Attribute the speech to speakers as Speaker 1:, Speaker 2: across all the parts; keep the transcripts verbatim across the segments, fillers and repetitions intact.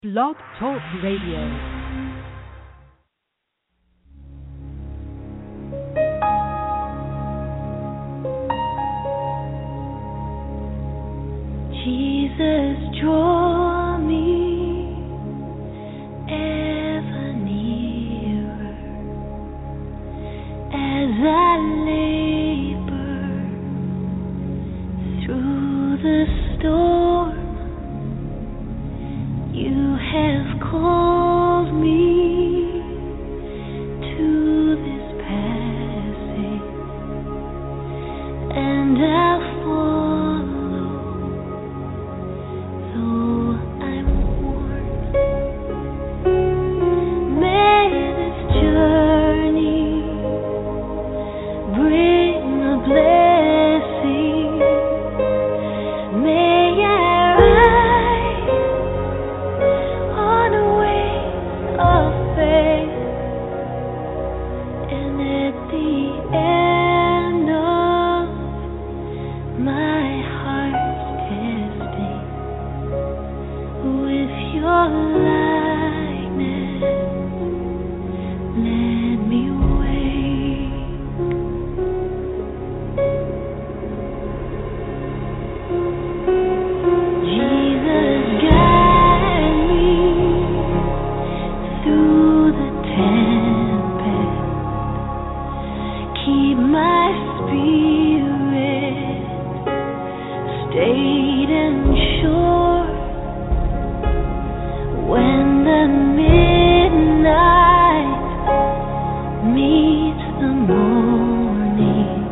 Speaker 1: Blog Talk Radio.
Speaker 2: Jesus, draw me ever nearer as I labor through the storm. You have called me to this passage, and I'll follow. Though I'm worn, may this journey bring a blessing. May I rise on wings of faith, and at the end of my heart's testing, with your likeness, let me wake. Jesus, guide me through the tempest. Keep my spirit stayed and sure. When the midnight meets the morning,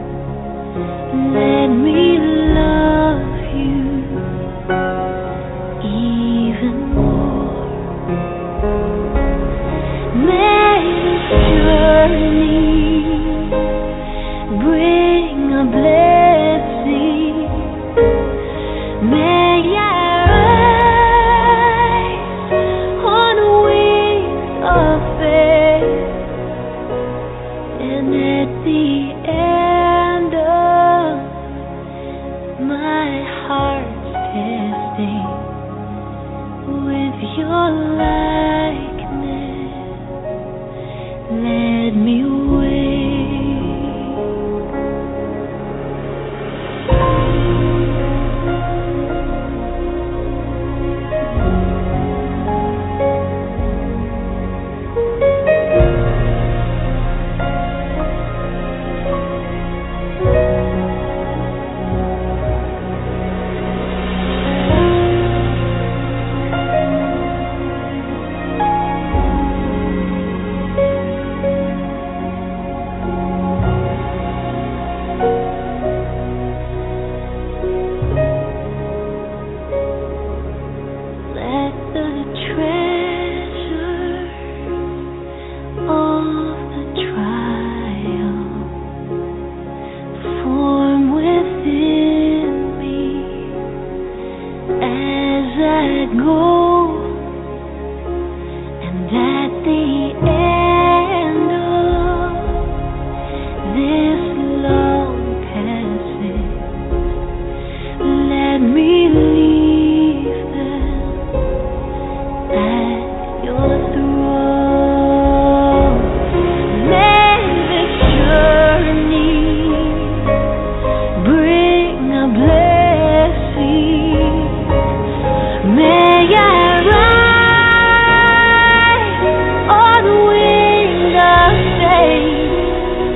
Speaker 2: let me love you even more. May this journey bring a blessing. May I rise on wings of faith, and at the end of my heart's testing, with your likeness, let me wake. Let the treasure of the trial form within me as I go, and at the end of this long passage, let me leave them at your throne. May this journey bring a blessing. May I rise on wings of faith,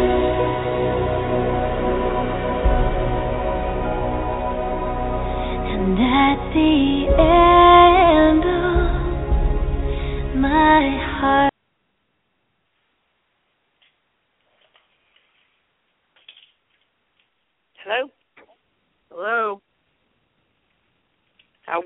Speaker 2: and at the end of my heart.
Speaker 3: Hello?
Speaker 4: Hello.
Speaker 3: How,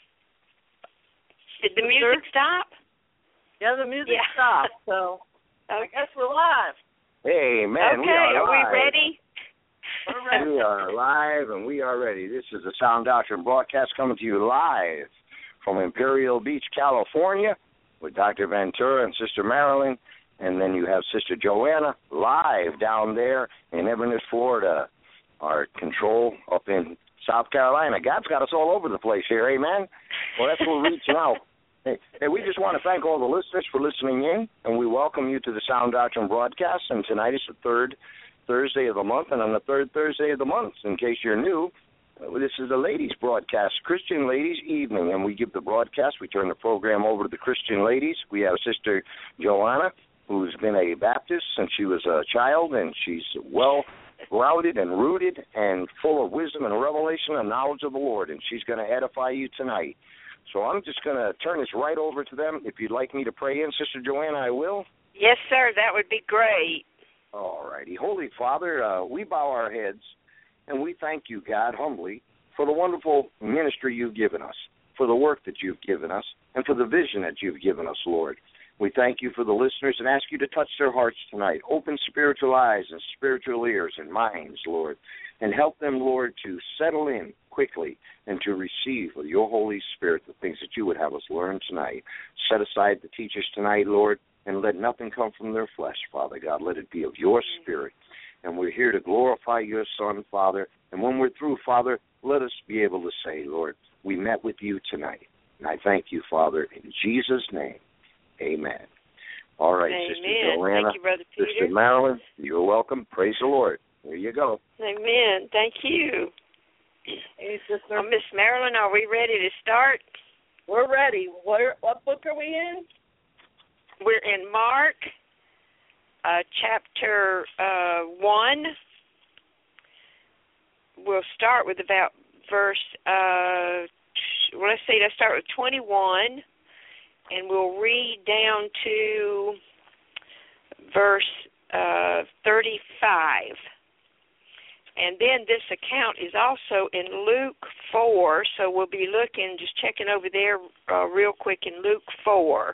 Speaker 3: did the music stop?
Speaker 4: Yeah, the music
Speaker 3: Yeah.
Speaker 4: stopped, so I guess we're live.
Speaker 5: Hey, man,
Speaker 3: Okay,
Speaker 5: we are,
Speaker 3: are
Speaker 5: live.
Speaker 3: we ready?
Speaker 4: We're ready.
Speaker 5: We are live, and we are ready. This is the Sound Doctrine broadcast coming to you live from Imperial Beach, California, with Doctor Ventura and Sister Marilyn, and then you have Sister Joanna live down there in Inverness, Florida. Our control up in South Carolina. God's got us all over the place here, amen? Well, that's what we're reaching out. Hey, hey, we just want to thank all the listeners for listening in, and we welcome you to the Sound Doctrine broadcast. And tonight is the third Thursday of the month, and on the third Thursday of the month, in case you're new, uh, this is the ladies' broadcast, Christian Ladies Evening, and we give the broadcast. We turn the program over to the Christian ladies. We have Sister Joanna, who's been a Baptist since she was a child, and she's well grounded and rooted and full of wisdom and revelation and knowledge of the Lord, and she's going to edify you tonight. So I'm just going to turn this right over to them. If you'd like me to pray in, Sister Joanna, I will.
Speaker 4: Yes, sir. That would be great.
Speaker 5: All righty. Holy Father, uh, we bow our heads, and we thank you, God, humbly, for the wonderful ministry you've given us, for the work that you've given us, and for the vision that you've given us, Lord. We thank you for the listeners and ask you to touch their hearts tonight. Open spiritual eyes and spiritual ears and minds, Lord, and help them, Lord, to settle in quickly and to receive with your Holy Spirit the things that you would have us learn tonight. Set aside the teachers tonight, Lord, and let nothing come from their flesh, Father God. Let it be of your Spirit. And we're here to glorify your Son, Father. And when we're through, Father, let us be able to say, Lord, we met with you tonight. And I thank you, Father, in Jesus' name. Amen. All right,
Speaker 4: Amen.
Speaker 5: Sister Joanna,
Speaker 4: Thank you, Brother Peter.
Speaker 5: Sister Marilyn, you're welcome. Praise the Lord. There you go.
Speaker 4: Amen. Thank you.
Speaker 3: Hey, Sister.
Speaker 4: Uh, Miss Marilyn, are we ready to start?
Speaker 3: We're ready. What, what book are we in?
Speaker 4: We're in Mark, uh, chapter uh, one. We'll start with about verse, uh, well, let's see, let's start with twenty-one. And we'll read down to verse uh, thirty-five. And then this account is also in Luke four, so we'll be looking, just checking over there uh, real quick in Luke four.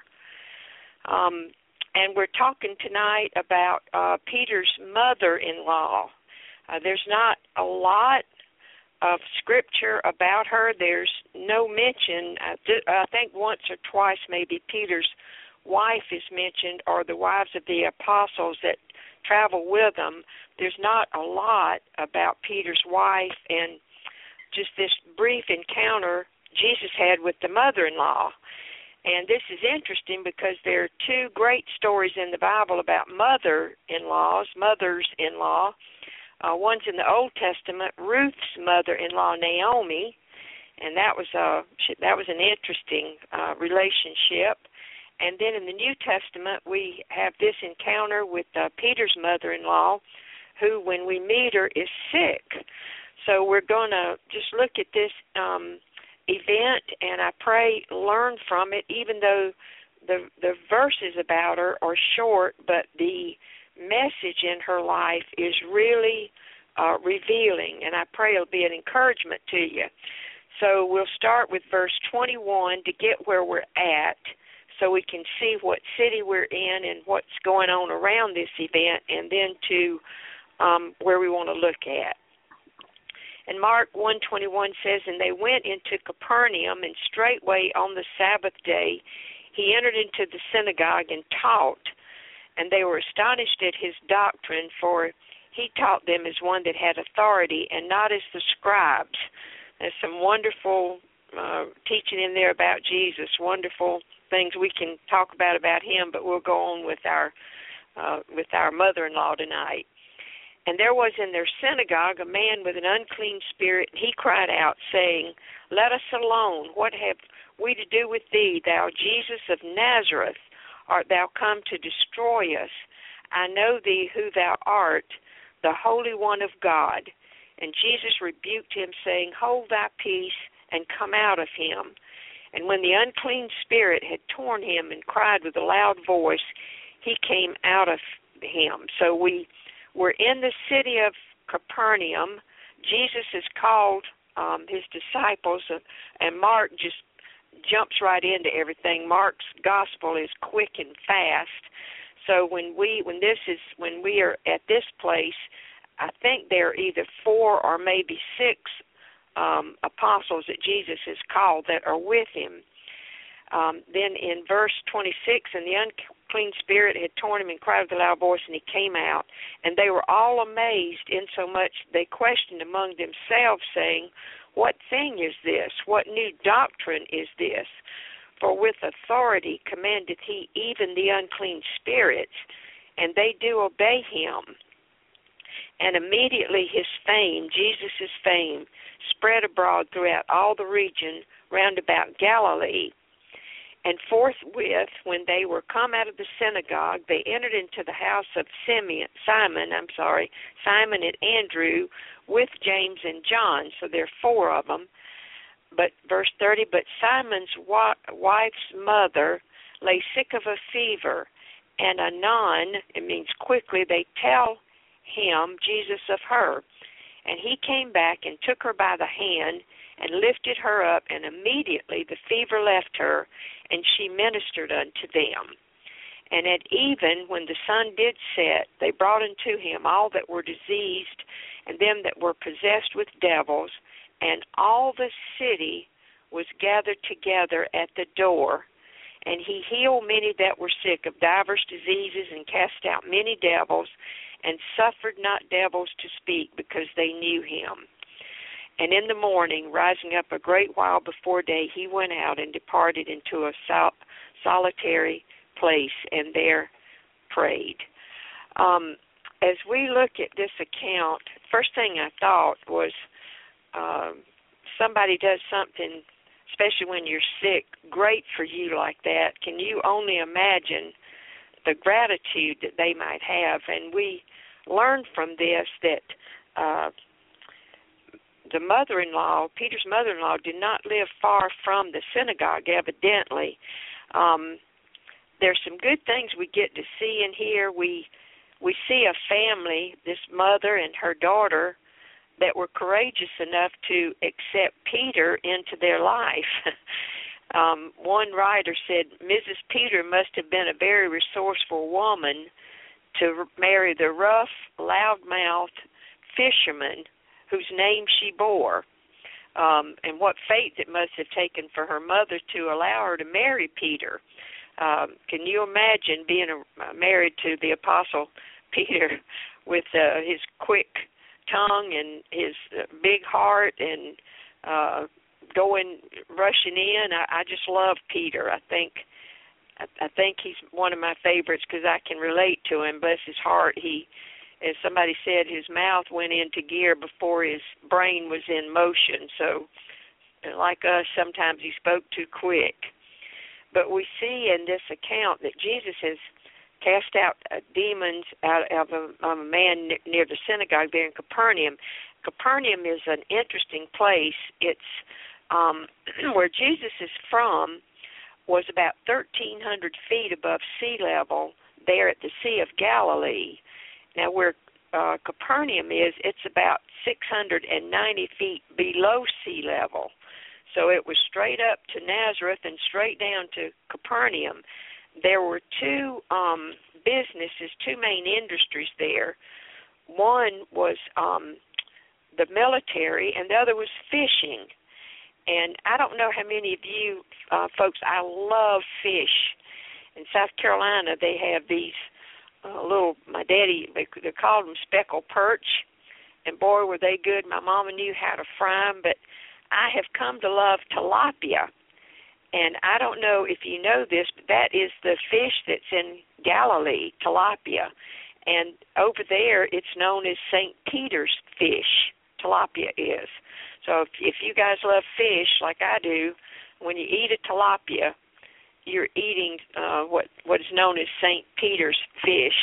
Speaker 4: Um, and we're talking tonight about uh, Peter's mother-in-law. Uh, there's not a lot of scripture about her. There's no mention. I, th- I think once or twice maybe Peter's wife is mentioned, or the wives of the apostles that travel with them. There's not a lot about Peter's wife and just this brief encounter Jesus had with the mother-in-law. And this is interesting because there are two great stories in the Bible about mother-in-laws, mothers-in-law. Uh, one's in the Old Testament, Ruth's mother-in-law, Naomi, and that was a that was an interesting uh, relationship. And then in the New Testament, we have this encounter with uh, Peter's mother-in-law, who, when we meet her, is sick. So we're going to just look at this um, event, and I pray learn from it, even though the the verses about her are short, but the message in her life is really uh, revealing, and I pray it'll be an encouragement to you. So we'll start with verse twenty-one to get where we're at so we can see what city we're in and what's going on around this event, and then to um, where we want to look at. And Mark one twenty-one says, "And they went into Capernaum, and straightway on the Sabbath day he entered into the synagogue and taught. And they were astonished at his doctrine, for he taught them as one that had authority and not as the scribes." There's some wonderful uh, teaching in there about Jesus, wonderful things we can talk about about him, but we'll go on with our uh, with our mother-in-law tonight. "And there was in their synagogue a man with an unclean spirit, and he cried out, saying, Let us alone. What have we to do with thee, thou Jesus of Nazareth? Art thou come to destroy us? I know thee who thou art, the Holy One of God. And Jesus rebuked him, saying, Hold thy peace, and come out of him. And when the unclean spirit had torn him and cried with a loud voice, he came out of him." So we were in the city of Capernaum. Jesus has called um, his disciples, uh, and Mark just jumps right into everything. Mark's gospel is quick and fast. So when we when this is when we are at this place, I think there are either four or maybe six um, apostles that Jesus has called that are with him. Um, then in verse twenty-six, "And the unclean spirit had torn him and cried with a loud voice, and he came out. And they were all amazed, insomuch they questioned among themselves, saying, What thing is this? What new doctrine is this? For with authority commandeth he even the unclean spirits, and they do obey him. And immediately his fame, Jesus' fame, spread abroad throughout all the region round about Galilee. And forthwith, when they were come out of the synagogue, they entered into the house of Simeon, Simon, I'm sorry, Simon and Andrew, with James and John. So there are four of them. But verse thirty, but Simon's wife's mother lay sick of a fever, and anon, it means quickly, they tell him, Jesus, of her. And he came back and took her by the hand and lifted her up, and immediately the fever left her, and she ministered unto them. And at even, when the sun did set, they brought unto him all that were diseased, and them that were possessed with devils, and all the city was gathered together at the door. And he healed many that were sick of divers diseases, and cast out many devils, and suffered not devils to speak, because they knew him. And in the morning, rising up a great while before day, he went out and departed into a sol- solitary place, and there prayed. Um, as we look at this account, first thing I thought was uh, somebody does something, especially when you're sick, great for you like that. Can you only imagine the gratitude that they might have? And we learned from this that uh, the mother-in-law, Peter's mother-in-law, did not live far from the synagogue, evidently. Um, there's some good things we get to see and hear. We we see a family, this mother and her daughter, that were courageous enough to accept Peter into their life. um, one writer said, Missus Peter must have been a very resourceful woman to marry the rough, loud-mouthed fisherman whose name she bore, um, and what faith it must have taken for her mother to allow her to marry Peter. Um, can you imagine being a, married to the Apostle Peter with uh, his quick tongue and his uh, big heart and uh, going, rushing in? I, I just love Peter. I think I, I think he's one of my favorites because I can relate to him. Bless his heart. He As somebody said, his mouth went into gear before his brain was in motion. So, like us, sometimes he spoke too quick. But we see in this account that Jesus has cast out uh, demons out of a, of a man near the synagogue there in Capernaum. Capernaum is an interesting place. It's um, where Jesus is from was about thirteen hundred feet above sea level there at the Sea of Galilee. Now, where uh, Capernaum is, it's about six hundred ninety feet below sea level. So it was straight up to Nazareth and straight down to Capernaum. There were two um, businesses, two main industries there. One was um, the military, and the other was fishing. And I don't know how many of you uh, folks, I love fish. In South Carolina, they have these Uh, little, my daddy, they, they called them speckled perch, and boy, were they good. My mama knew how to fry them, but I have come to love tilapia, and I don't know if you know this, but that is the fish that's in Galilee, tilapia, and over there it's known as Saint Peter's fish, tilapia is. So if, if you guys love fish like I do, when you eat a tilapia, you're eating uh, what what is known as Saint Peter's fish.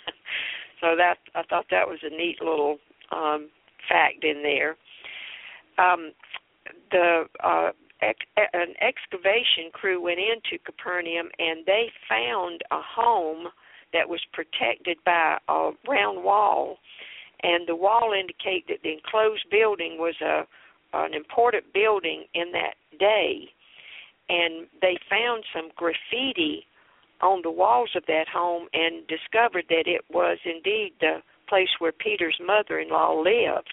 Speaker 4: So that I thought that was a neat little um, fact in there. Um, the uh, ex- an excavation crew went into Capernaum, and they found a home that was protected by a round wall, and the wall indicated that the enclosed building was a an important building in that day. And they found some graffiti on the walls of that home and discovered that it was indeed the place where Peter's mother-in-law lived.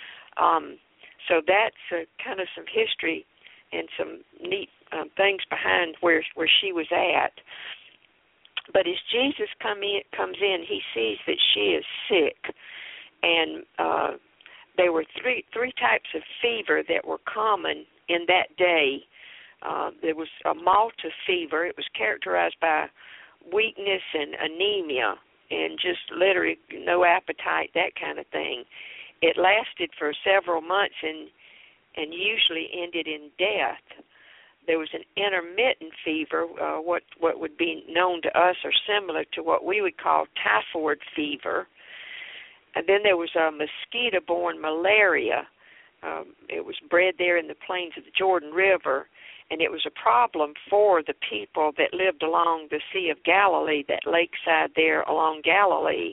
Speaker 4: Um, so that's uh, kind of some history and some neat um, things behind where where she was at. But as Jesus come in, comes in, he sees that she is sick, and uh, there were three three types of fever that were common in that day. Uh, there was a Malta fever. It was characterized by weakness and anemia and just literally no appetite, that kind of thing. It lasted for several months and and usually ended in death. There was an intermittent fever, uh, what what would be known to us or similar to what we would call typhoid fever. And then there was a mosquito-borne malaria. Um, it was bred there in the plains of the Jordan River, and it was a problem for the people that lived along the Sea of Galilee, that lakeside there along Galilee.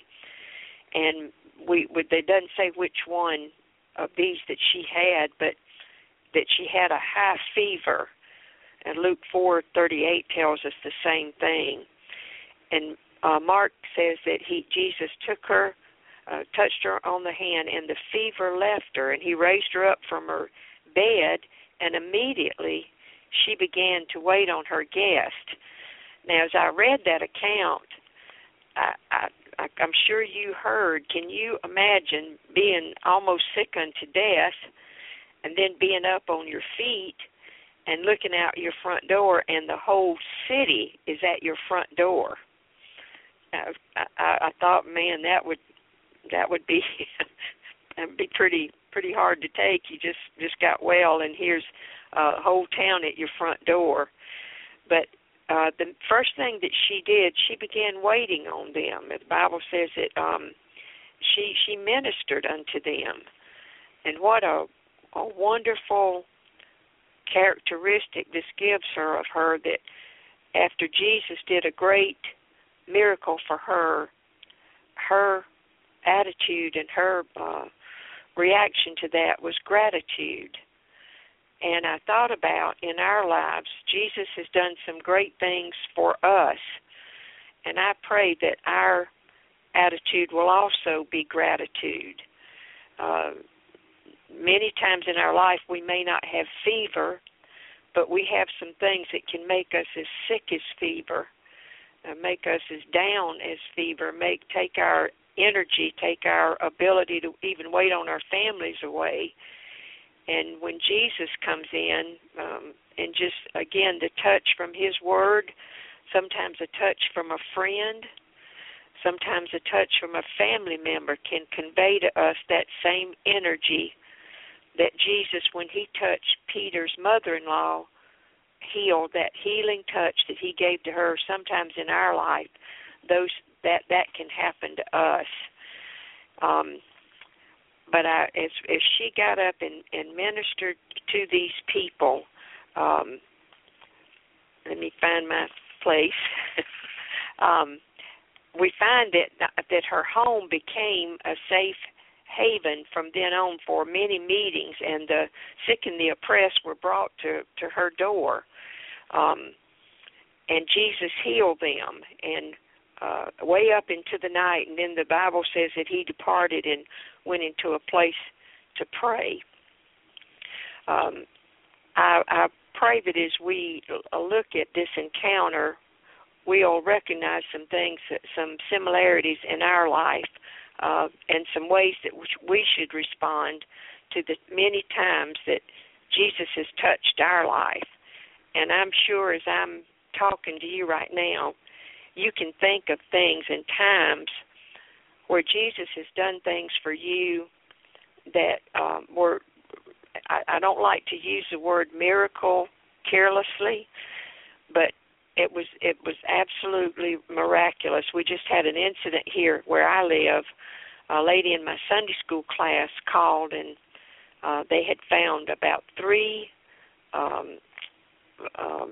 Speaker 4: And we, we they doesn't say which one of these that she had, but that she had a high fever. And Luke four thirty-eight tells us the same thing. And uh, Mark says that he Jesus took her, uh, touched her on the hand, and the fever left her, and he raised her up from her bed, and immediately she began to wait on her guest. Now, as I read that account, I, I, I, I'm sure you heard, can you imagine being almost sick unto death and then being up on your feet and looking out your front door, and the whole city is at your front door? I, I, I thought, man, that would that would be that would be pretty pretty hard to take. You just, just got well, and here's a whole town at your front door. But uh, the first thing that she did, she began waiting on them. The Bible says that um, she she ministered unto them, and what a a wonderful characteristic this gives her of her, that after Jesus did a great miracle for her, her attitude and her uh, reaction to that was gratitude. And I thought about, in our lives, Jesus has done some great things for us, and I pray that our attitude will also be gratitude. Uh, Many times in our life we may not have fever, but we have some things that can make us as sick as fever, uh, make us as down as fever, make take our energy, take our ability to even wait on our families away. And when Jesus comes in, um, and just, again, the touch from his word, sometimes a touch from a friend, sometimes a touch from a family member can convey to us that same energy that Jesus, when he touched Peter's mother-in-law, healed, that healing touch that he gave to her. Sometimes in our life, those that that can happen to us. Um, but I, as as she got up and, and ministered to these people, um, let me find my place. um, we find that that her home became a safe haven from then on for many meetings, and the sick and the oppressed were brought to, to her door. Um, and Jesus healed them, and uh, way up into the night, and then the Bible says that he departed and went into a place to pray. Um, I, I pray that as we look at this encounter, we'll recognize some things, some similarities in our life, Uh, and some ways that we should respond to the many times that Jesus has touched our life. And I'm sure as I'm talking to you right now, you can think of things and times where Jesus has done things for you that um, were, I, I don't like to use the word miracle carelessly, but it was it was absolutely miraculous. We just had an incident here where I live. A lady in my Sunday school class called, and uh, they had found about three, um, um,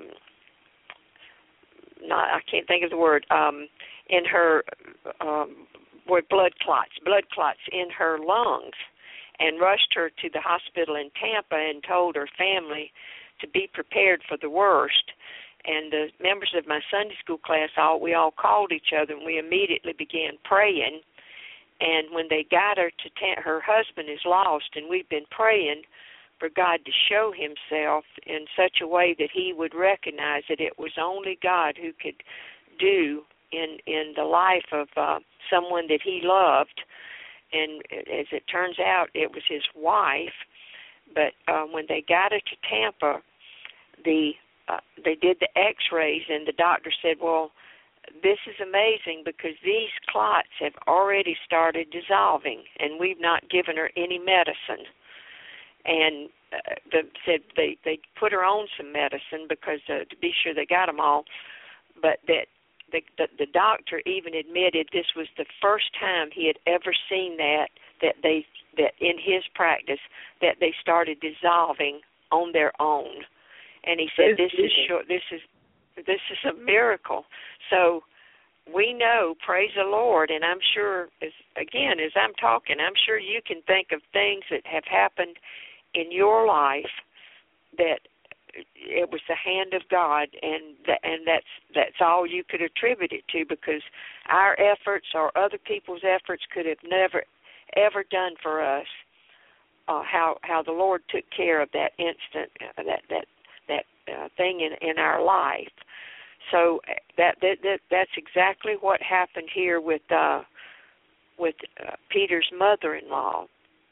Speaker 4: not I can't think of the word, um, in her, um, were blood clots, blood clots in her lungs, and rushed her to the hospital in Tampa and told her family to be prepared for the worst. And the members of my Sunday school class, all we all called each other, and we immediately began praying. And when they got her to Tampa, her husband is lost, and we've been praying for God to show himself in such a way that he would recognize that it was only God who could do in in the life of uh, someone that he loved. And as it turns out, it was his wife. But uh, when they got her to Tampa, the uh, they did the x-rays, and the doctor said, well, this is amazing because these clots have already started dissolving, and we've not given her any medicine. And uh, the, said they, they put her on some medicine because uh, to be sure they got them all, but that the, the, the doctor even admitted this was the first time he had ever seen that, that they that in his practice that they started dissolving on their own. And he said, this is short, this is this is a miracle. So we know, praise the Lord, and I'm sure, as again, as I'm talking, I'm sure you can think of things that have happened in your life that it was the hand of God, and th- and that's that's all you could attribute it to, because our efforts or other people's efforts could have never, ever done for us uh, how how the Lord took care of that instant, uh, that that that uh, thing in in our life. So that, that that that's exactly what happened here with uh, with uh, Peter's mother-in-law.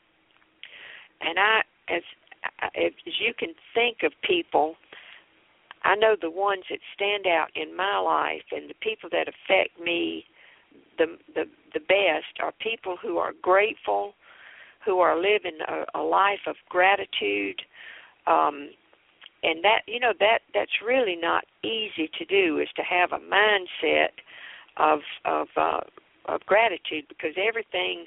Speaker 4: And I, as as you can think of people, I know the ones that stand out in my life and the people that affect me the the, the best are people who are grateful, who are living a, a life of gratitude. Um, And that, you know, that that's really not easy to do, is to have a mindset of of uh, of gratitude, because everything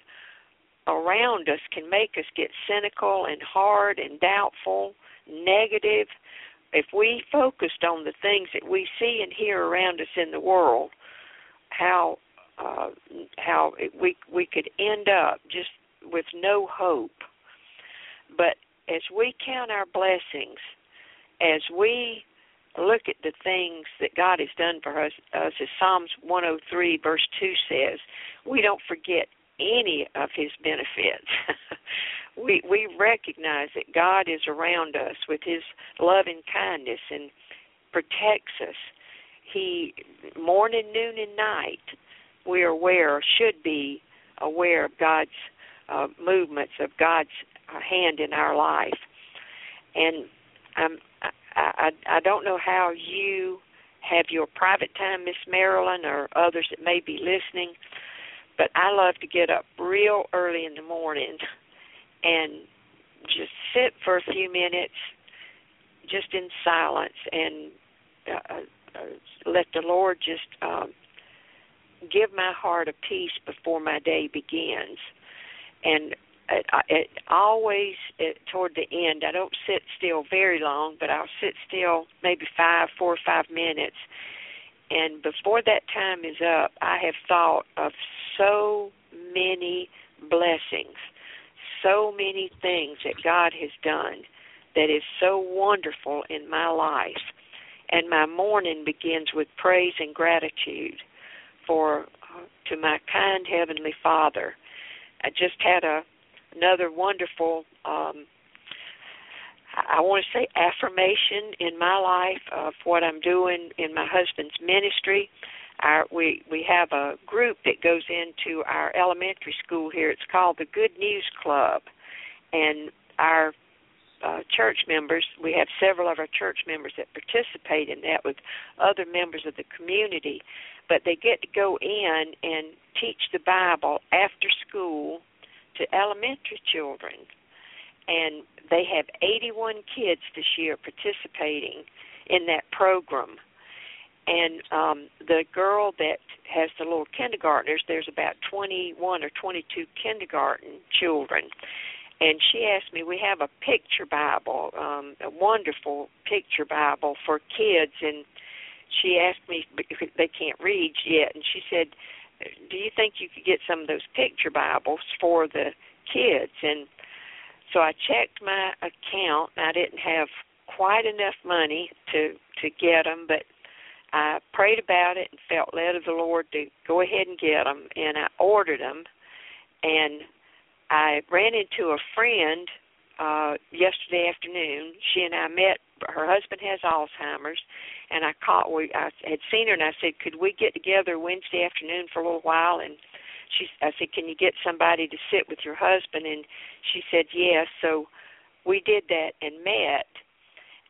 Speaker 4: around us can make us get cynical and hard and doubtful, negative. If we focused on the things that we see and hear around us in the world, how uh, how it, we we could end up just with no hope. But as we count our blessings, as we look at the things that God has done for us, us, as Psalms one oh three verse two says, we don't forget any of his benefits. we we recognize that God is around us with his loving kindness and protects us. He, morning, noon, and night, we are aware, or should be aware of God's uh, movements, of God's uh, hand in our life. And I'm I, I, I don't know how you have your private time, Miss Marilyn, or others that may be listening, but I love to get up real early in the morning and just sit for a few minutes just in silence and uh, uh, let the Lord just uh, give my heart a peace before my day begins. And It, it always, it, toward the end, I don't sit still very long, but I'll sit still maybe five, four or five minutes. And before that time is up, I have thought of so many blessings, so many things that God has done that is so wonderful in my life. And my morning begins with praise and gratitude for uh, to my kind Heavenly Father. I just had a Another wonderful, um, I want to say, affirmation in my life of what I'm doing in my husband's ministry. Our, we, we have a group that goes into our elementary school here. It's called the Good News Club. And our uh, church members, we have several of our church members that participate in that with other members of the community. But they get to go in and teach the Bible after school to elementary children, and they have eighty-one kids this year participating in that program. And um, the girl that has the little kindergartners, there's about twenty-one or twenty-two kindergarten children, and she asked me, we have a picture Bible, um, a wonderful picture Bible for kids, and she asked me, they can't read yet, and she said, do you think you could get some of those picture Bibles for the kids? And so I checked my account, and I didn't have quite enough money to, to get them, but I prayed about it and felt led of the Lord to go ahead and get them, and I ordered them. And I ran into a friend uh, yesterday afternoon. She and I met. Her husband has Alzheimer's, and I caught. We I had seen her, and I said, "Could we get together Wednesday afternoon for a little while?" And she, I said, "Can you get somebody to sit with your husband?" And she said, "Yes." So we did that and met,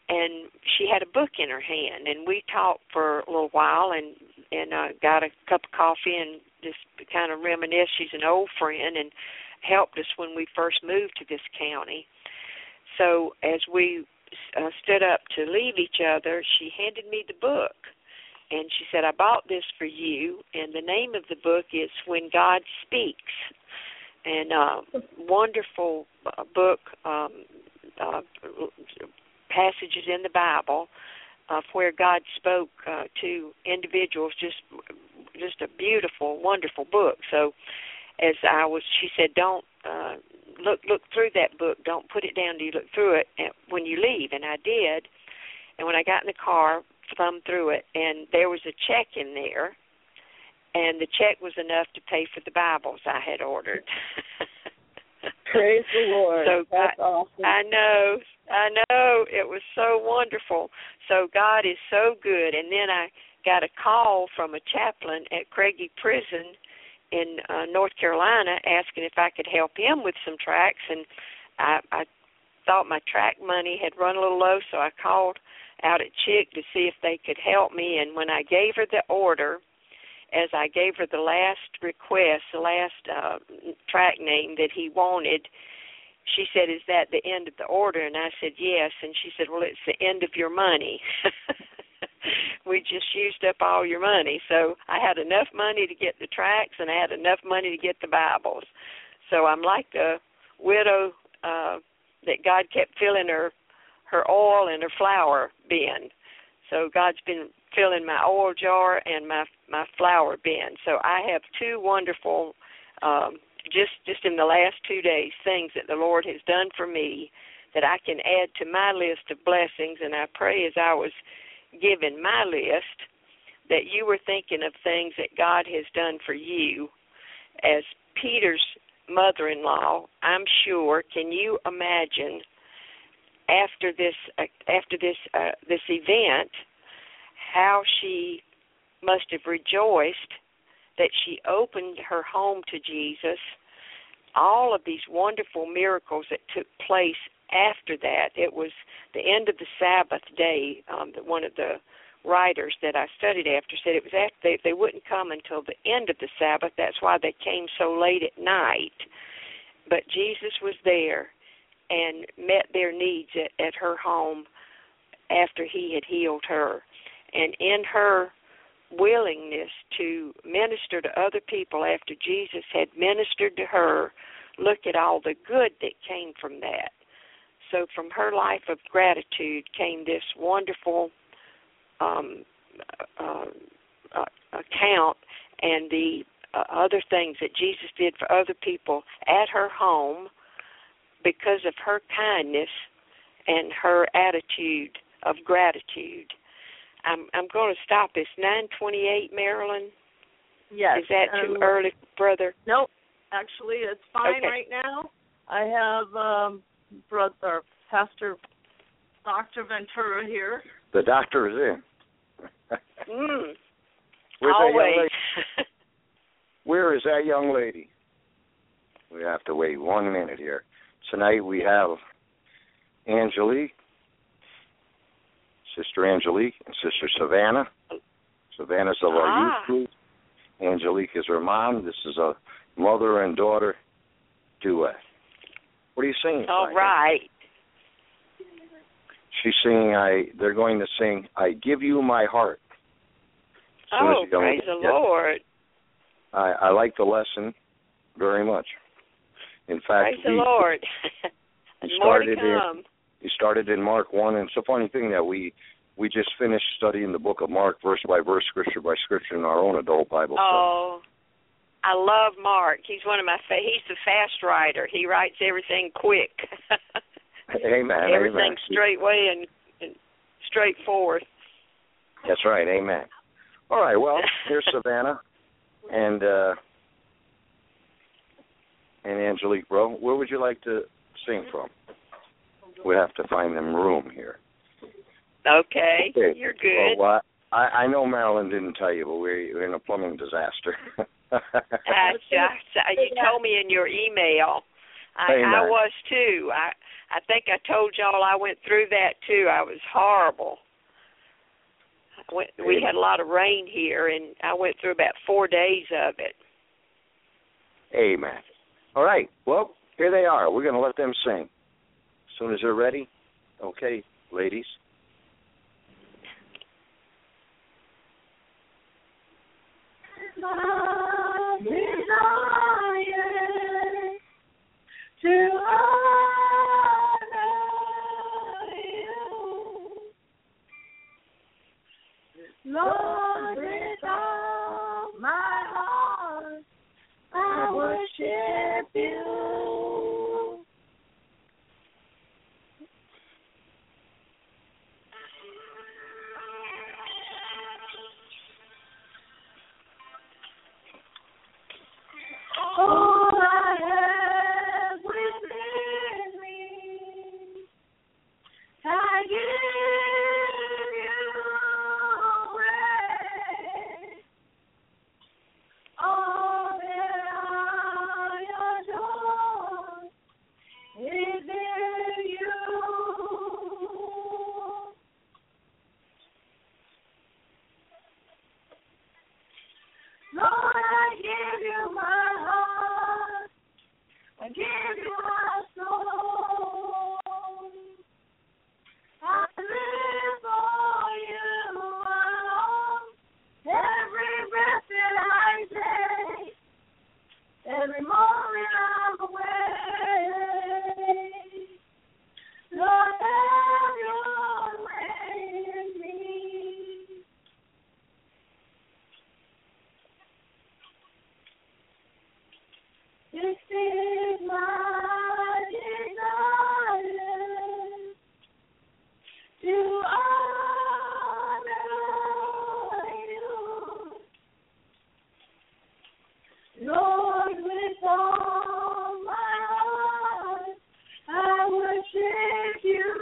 Speaker 4: and she had a book in her hand, and we talked for a little while, and and uh, got a cup of coffee and just kind of reminisced. She's an old friend and helped us when we first moved to this county. So as we uh, stood up to leave each other, she handed me the book, and she said, "I bought this for you, and the name of the book is When God Speaks." And uh, wonderful uh, book, um, uh, passages in the Bible of where God spoke uh, to individuals. Just, just a beautiful, wonderful book. So, as I was, she said, "Don't uh, look look through that book. Don't put it down till you look through it when you leave." And I did. And when I got in the car, thumbed through it, and there was a check in there. And the check was enough to pay for the Bibles I had ordered.
Speaker 3: Praise the Lord.
Speaker 4: So
Speaker 3: That's
Speaker 4: I,
Speaker 3: awesome.
Speaker 4: I know, I know. It was so wonderful. So God is so good. And then I got a call from a chaplain at Craigie Prison in uh, North Carolina asking if I could help him with some tracts. And I, I thought my tract money had run a little low, so I called out at Chick to see if they could help me. And when I gave her the order, as I gave her the last request, the last uh, track name that he wanted, she said, "Is that the end of the order?" And I said, "Yes." And she said, "Well, it's the end of your money." We just used up all your money. So I had enough money to get the tracts, and I had enough money to get the Bibles. So I'm like the widow uh, that God kept filling her, her oil and her flour bin. So God's been filling my oil jar and my my flour bin. So I have two wonderful, um, just just in the last two days, things that the Lord has done for me that I can add to my list of blessings. And I pray as I was giving my list that you were thinking of things that God has done for you. As Peter's mother-in-law, I'm sure, can you imagine after this uh, after this uh, this event, how she must have rejoiced that she opened her home to Jesus, all of these wonderful miracles that took place after that. It was the end of the Sabbath day. Um, one of the writers that I studied after said it was after they, they wouldn't come until the end of the Sabbath. That's why they came so late at night. But Jesus was there and met their needs at, at her home after he had healed her. And in her willingness to minister to other people after Jesus had ministered to her, look at all the good that came from that. So from her life of gratitude came this wonderful um, uh, uh, account and the uh, other things that Jesus did for other people at her home because of her kindness and her attitude of gratitude. I'm I'm going to stop. It's nine twenty-eight, Marilyn.
Speaker 3: Yes.
Speaker 4: Is that too
Speaker 3: um,
Speaker 4: early, brother?
Speaker 3: Nope. Actually, it's fine
Speaker 4: Okay.
Speaker 3: right now. I have um, brother, Pastor Doctor Ventura here.
Speaker 5: The doctor is in.
Speaker 4: Mm.
Speaker 5: Where's
Speaker 4: Always.
Speaker 5: that young lady? Where is that young lady? We have to wait one minute here. Tonight we have Angelique, Sister Angelique, and Sister Savannah. Savannah's of our
Speaker 4: Ah.
Speaker 5: youth group. Angelique is her mom. This is a mother and daughter duet. What are you singing?
Speaker 4: All
Speaker 5: tonight?
Speaker 4: right.
Speaker 5: She's singing. I. They're going to sing. I give you my heart. As soon as
Speaker 4: Oh,
Speaker 5: you go
Speaker 4: praise
Speaker 5: in,
Speaker 4: the
Speaker 5: yeah.
Speaker 4: Lord.
Speaker 5: I, I like the lesson very much. In fact,
Speaker 4: Praise the
Speaker 5: we,
Speaker 4: Lord.
Speaker 5: we
Speaker 4: More to
Speaker 5: started in,
Speaker 4: come.
Speaker 5: we started in Mark one, and it's a funny thing that we we just finished studying the book of Mark verse by verse, scripture by scripture in our own adult Bible study.
Speaker 4: Oh, I love Mark. He's one of my fa- he's the fast writer. He writes everything quick.
Speaker 5: Amen.
Speaker 4: Everything
Speaker 5: Amen.
Speaker 4: straightway and, and straightforward.
Speaker 5: That's right. Amen. All right. Well, here's Savannah and uh, and Angelique, bro. Where would you like to sing from? We have to find them room here.
Speaker 4: Okay,
Speaker 5: Okay.
Speaker 4: you're good.
Speaker 5: Well, I, I know Marilyn didn't tell you, but we're, we're in a plumbing disaster.
Speaker 4: I, I, you told me in your email. I,
Speaker 5: Amen.
Speaker 4: I was too. I I think I told y'all I went through that too. I was horrible. I went, we had a lot of rain here, and I went through about four days of it.
Speaker 5: Amen. All right. Well, here they are. We're going to let them sing. As soon as they're ready. Okay, ladies.
Speaker 2: My desire to honor you, Lord, with all my heart, I worship you. All I have within me, I give you away. All that I adore is in you. Lord, I give you my heart. I give you my soul. I live for you alone. Every breath that I take, every moment I'm away. Lord, have your way in me. This is my desire to honor you, Lord, with all my heart, I worship you.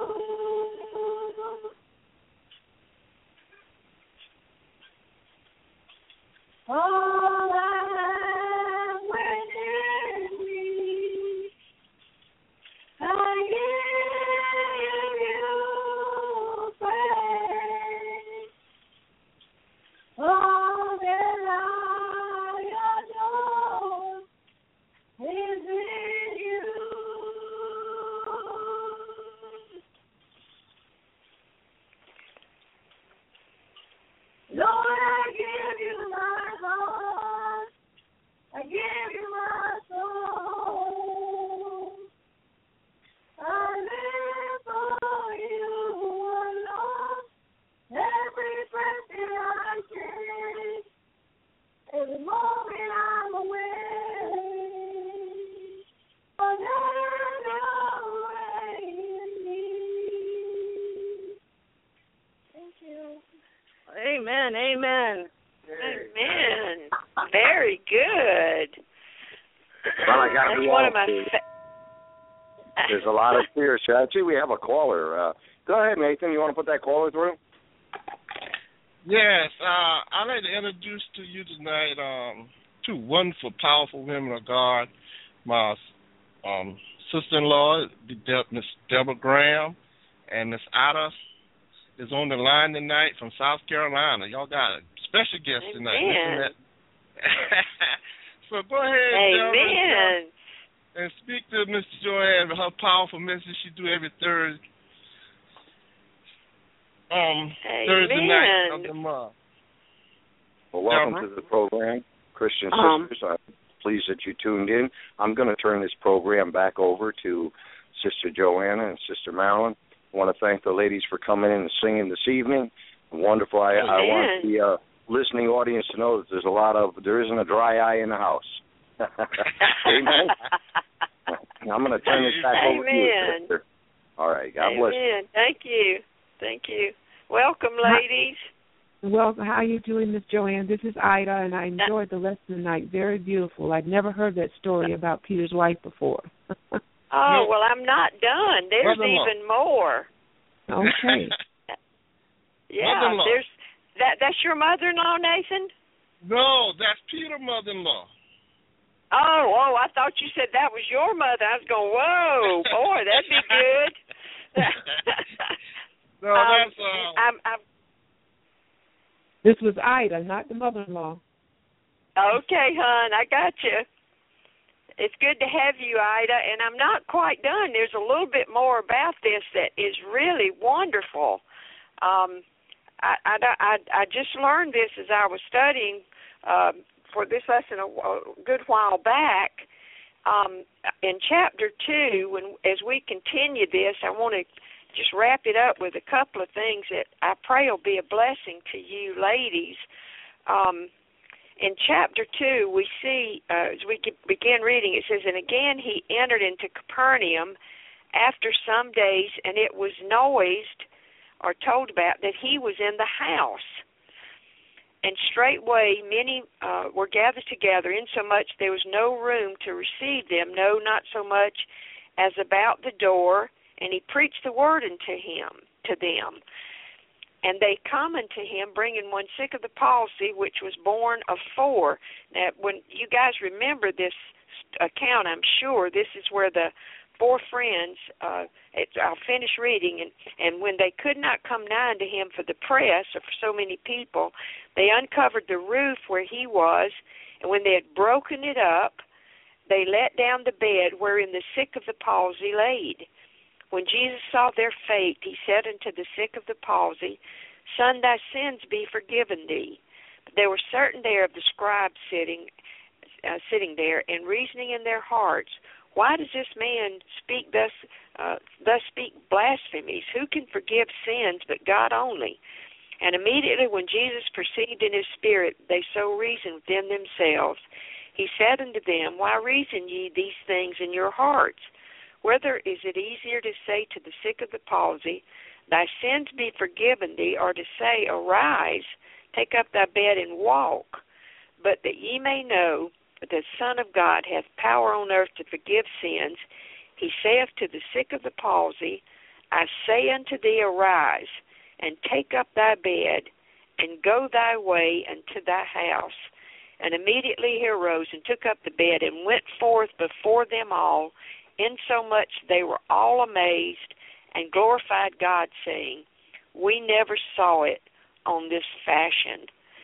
Speaker 2: All I have within me, I give you praise. All that I adore is in you. Lord, I give you my heart. I give you my soul. I live for you alone. Every breath that I take, every moment I'm away. Lord, have your way in me. Thank you.
Speaker 3: Amen, amen.
Speaker 4: Amen. Very good.
Speaker 5: Well, I got to
Speaker 4: That's
Speaker 5: be
Speaker 4: one of
Speaker 5: honest
Speaker 4: my
Speaker 5: with you.
Speaker 4: fa-
Speaker 5: There's a lot of tears. Actually, we have a caller. Uh, go ahead, Nathan. You want to put that caller through?
Speaker 6: Yes, uh, I'd like to introduce to you tonight um, two wonderful, powerful women of God. My um, sister-in-law, De- Miss Deborah Graham, and Miss Ada is on the line tonight from South Carolina. Y'all got a special guest tonight. Listen
Speaker 4: Amen.
Speaker 6: to so go ahead, Deborah,
Speaker 4: Amen.
Speaker 6: and, and speak to Miss Joanne, her powerful message she do every Thursday. Um, Thursday night of the month.
Speaker 5: Well, welcome
Speaker 6: Deborah?
Speaker 5: to the program, Christian
Speaker 4: Um,
Speaker 5: Sisters. I'm pleased that you tuned in. I'm going to turn this program back over to Sister Joanna and Sister Marilyn. I want to thank the ladies for coming in and singing this evening. Wonderful. I, I want the uh, listening audience to know that there's a lot of, there isn't a dry eye in the house. Amen. I'm going to turn this back
Speaker 4: Amen.
Speaker 5: over to you, Sister. All right. God
Speaker 4: Amen.
Speaker 5: bless you.
Speaker 4: Thank you. Thank you. Welcome, ladies.
Speaker 1: Well, how are you doing, Miss Joanne? This is Ida, and I enjoyed the lesson tonight. Very beautiful. I'd never heard that story about Peter's wife before.
Speaker 4: Oh, well, I'm not done. There's
Speaker 6: Mother-in-law.
Speaker 4: even more.
Speaker 1: Okay.
Speaker 4: Yeah,
Speaker 6: Mother-in-law.
Speaker 4: there's that. That's your mother-in-law, Nathan?
Speaker 6: No, that's Peter's mother-in-law.
Speaker 4: Oh, oh, I thought you said that was your mother. I was going, whoa, boy, that'd be good.
Speaker 6: no, that's... Um, uh...
Speaker 4: I'm, I'm...
Speaker 1: This was Ida, not the mother-in-law.
Speaker 4: Okay, hon, I got you. It's good to have you, Ida, and I'm not quite done. There's a little bit more about this that is really wonderful. Um, I, I, I, I just learned this as I was studying um, for this lesson a, a good while back. Um, in chapter two, when as we continue this, I want to just wrap it up with a couple of things that I pray will be a blessing to you ladies. Um, in chapter two, we see, uh, as we begin reading, it says, "And again he entered into Capernaum after some days, and it was noised or told about that he was in the house. And straightway many uh, were gathered together, insomuch there was no room to receive them, no, not so much as about the door. And he preached the word unto him, to them. And they come unto him, bringing one sick of the palsy, which was born of four." Now, when you guys remember this account, I'm sure this is where the four friends, uh, it, I'll finish reading, and, and when they could not come nigh unto him for the press, or for so many people, they uncovered the roof where he was, and when they had broken it up, they let down the bed wherein the sick of the palsy laid. When Jesus saw their fate, he said unto the sick of the palsy, "Son, thy sins be forgiven thee." But there were certain there of the scribes sitting, uh, sitting there, and reasoning in their hearts, "Why does this man speak thus, uh, thus speak blasphemies? Who can forgive sins but God only?" And immediately when Jesus perceived in his spirit they so reasoned within themselves, he said unto them, "Why reason ye these things in your hearts? Whether is it easier to say to the sick of the palsy, Thy sins be forgiven thee, or to say, Arise, take up thy bed and walk? But that ye may know that the Son of God hath power on earth to forgive sins, he saith to the sick of the palsy, I say unto thee, Arise, and take up thy bed, and go thy way unto thy house. And immediately he arose and took up the bed and went forth before them all, insomuch they were all amazed and glorified God, saying, We never saw it on this fashion.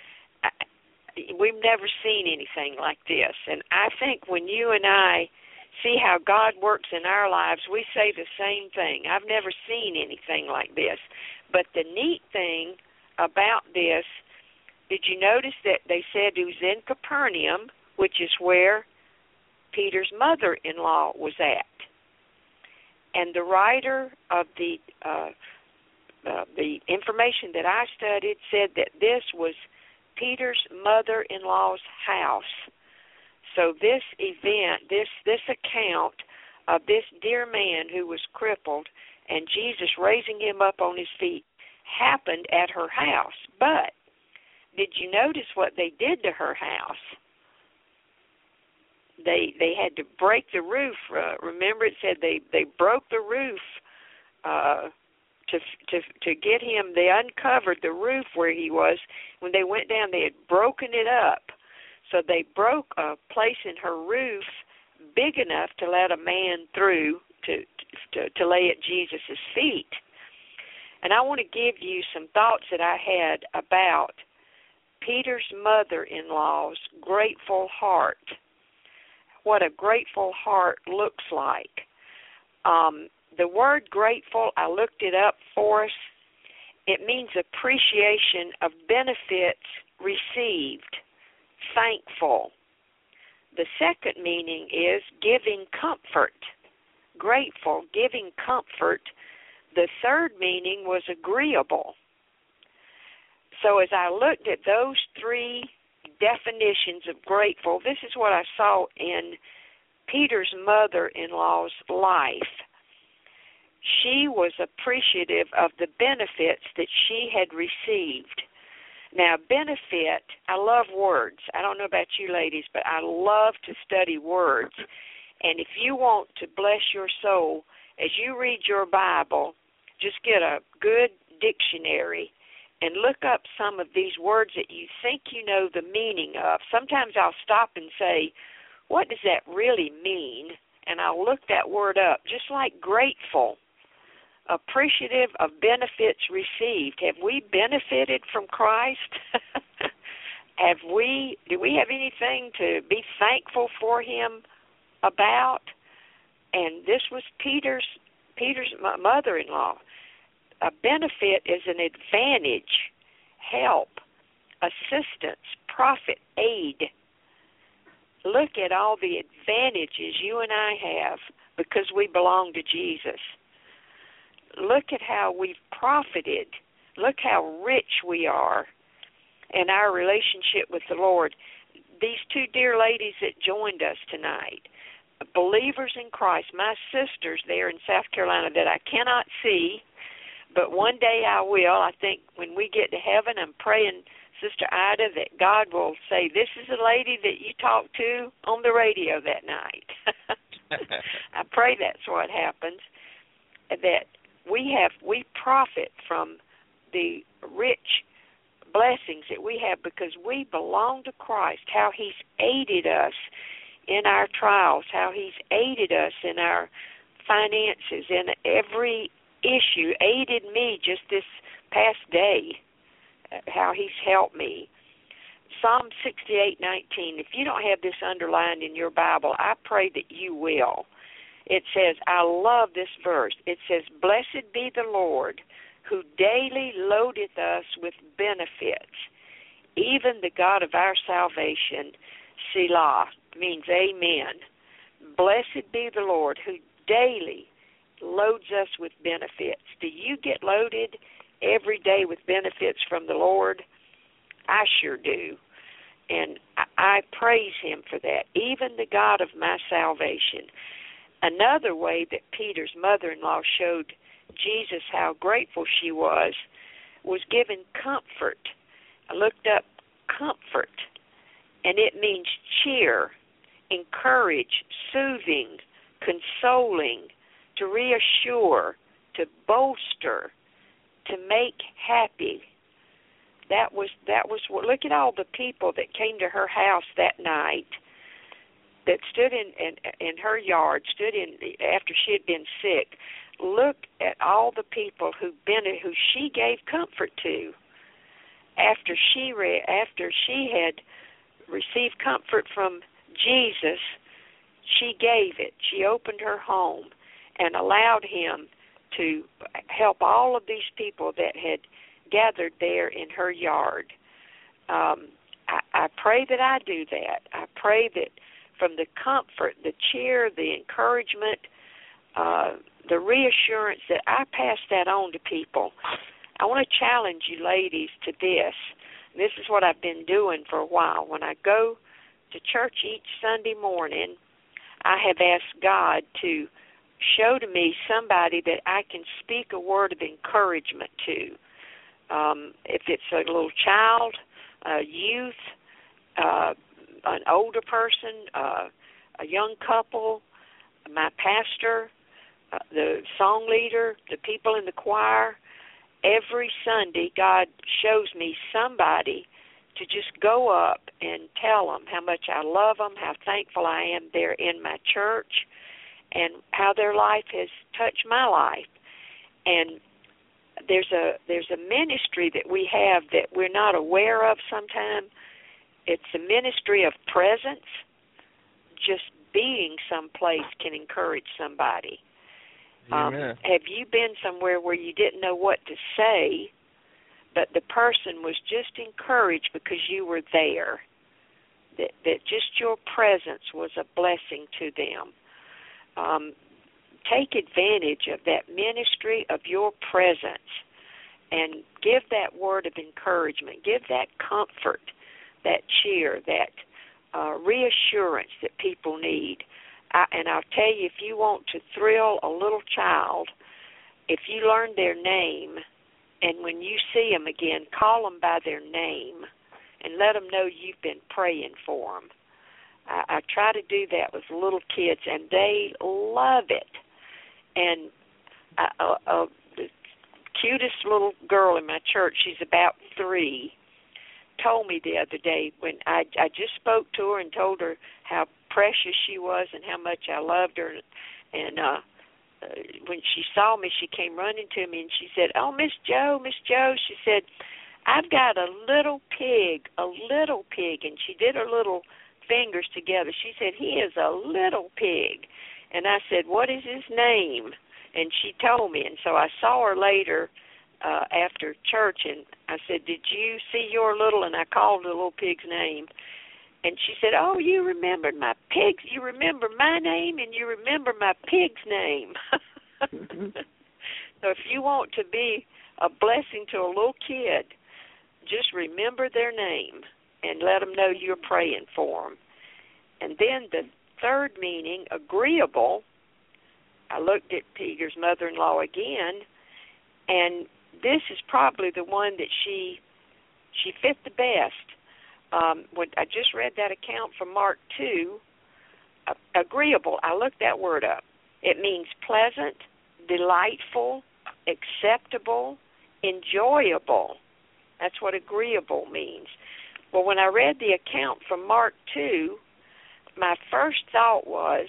Speaker 4: We've never seen anything like this. And I think when you and I see how God works in our lives, we say the same thing. I've never seen anything like this. But the neat thing about this, did you notice that they said he was in Capernaum, which is where Peter's mother-in-law was at? And the writer of the uh, uh, the information that I studied said that this was Peter's mother-in-law's house. So this event, this this account of this dear man who was crippled and Jesus raising him up on his feet happened at her house. But did you notice what they did to her house? They they had to break the roof. Uh, remember, it said they, they broke the roof uh, to to to get him. They uncovered the roof where he was. When they went down, they had broken it up. So they broke a place in her roof big enough to let a man through to to, to lay at Jesus' feet. And I want to give you some thoughts that I had about Peter's mother-in-law's grateful heart. What a grateful heart looks like. Um, the word grateful, I looked it up for us. It means appreciation of benefits received, thankful. The second meaning is giving comfort, grateful, giving comfort. The third meaning was agreeable. So as I looked at those three definitions of grateful, this is what I saw in Peter's mother-in-law's life. She was appreciative of the benefits that she had received. Now, benefit, I love words. I don't know about you ladies, but I love to study words. And if you want to bless your soul, as you read your Bible, just get a good dictionary and look up some of these words that you think you know the meaning of. Sometimes I'll stop and say, what does that really mean? And I'll look that word up, just like grateful, appreciative of benefits received. Have we benefited from Christ? Have we, do we have anything to be thankful for him about? And this was Peter's Peter's mother-in-law. A benefit is an advantage, help, assistance, profit, aid. Look at all the advantages you and I have because we belong to Jesus. Look at how we've profited. Look how rich we are in our relationship with the Lord. These two dear ladies that joined us tonight, believers in Christ, my sisters there in South Carolina that I cannot see, but one day I will. I think when we get to heaven, I'm praying, Sister Ida, that God will say, this is the lady that you talked to on the radio that night. I pray that's what happens, that we have we profit from the rich blessings that we have because we belong to Christ, how he's aided us in our trials, how he's aided us in our finances, in every issue, aided me just this past day, how he's helped me. Psalm sixty-eight nineteen, if you don't have this underlined in your Bible, I pray that you will. It says, I love this verse. It says, blessed be the Lord who daily loadeth us with benefits, even the God of our salvation, Selah, means amen. Blessed be the Lord who daily loads us with benefits. Do you get loaded every day with benefits from the Lord? I sure do. And I praise him for that, even the God of my salvation. Another way that Peter's mother-in-law showed Jesus how grateful she was was giving comfort. I looked up comfort, and it means cheer, encourage, soothing, consoling, to reassure, to bolster, to make happy. That was that was what. Look at all the people that came to her house that night, that stood in in, in her yard, stood in after she had been sick. Look at all the people who been who she gave comfort to. After she re, after she had received comfort from Jesus, she gave it. She opened her home and allowed him to help all of these people that had gathered there in her yard. Um, I, I pray that I do that. I pray that from the comfort, the cheer, the encouragement, uh, the reassurance, that I pass that on to people. I want to challenge you ladies to this. This is what I've been doing for a while. When I go to church each Sunday morning, I have asked God to show to me somebody that I can speak a word of encouragement to. Um, if it's a little child, a youth, uh, an older person, uh, a young couple, my pastor, uh, the song leader, the people in the choir, every Sunday God shows me somebody to just go up and tell them how much I love them, how thankful I am they're in my church, and how their life has touched my life. And there's a there's a ministry that we have that we're not aware of sometimes. It's a ministry of presence. Just being someplace can encourage somebody. Um, have you been somewhere where you didn't know what to say, but the person was just encouraged because you were there, that, that just your presence was a blessing to them? Um, take advantage of that ministry of your presence and give that word of encouragement, give that comfort, that cheer, that uh, reassurance that people need. I, and I'll tell you, if you want to thrill a little child, if you learn their name, and when you see them again, call them by their name and let them know you've been praying for them. I, I try to do that with little kids, and they love it. And I, uh, uh, the cutest little girl in my church, she's about three, told me the other day when I I just spoke to her and told her how precious she was and how much I loved her, and uh, uh when she saw me, she came running to me and she said, "Oh, Miss Jo, Miss Jo," she said, "I've got a little pig, a little pig," and she did her little fingers together. She said, "He is a little pig," and I said, "What is his name?" And she told me, and so I saw her later uh, after church, and I said, "Did you see your little?" And I called the little pig's name, and she said, "Oh, you remembered my pig. You remember my name, and you remember my pig's name." Mm-hmm. So if you want to be a blessing to a little kid, just remember their name and let them know you're praying for them. And then the third meaning, agreeable, I looked at Peter's mother-in-law again, and this is probably the one that she she fit the best. Um, when I just read that account from Mark two, uh, agreeable, I looked that word up. It means pleasant, delightful, acceptable, enjoyable. That's what agreeable means. Well, when I read the account from Mark two, my first thought was,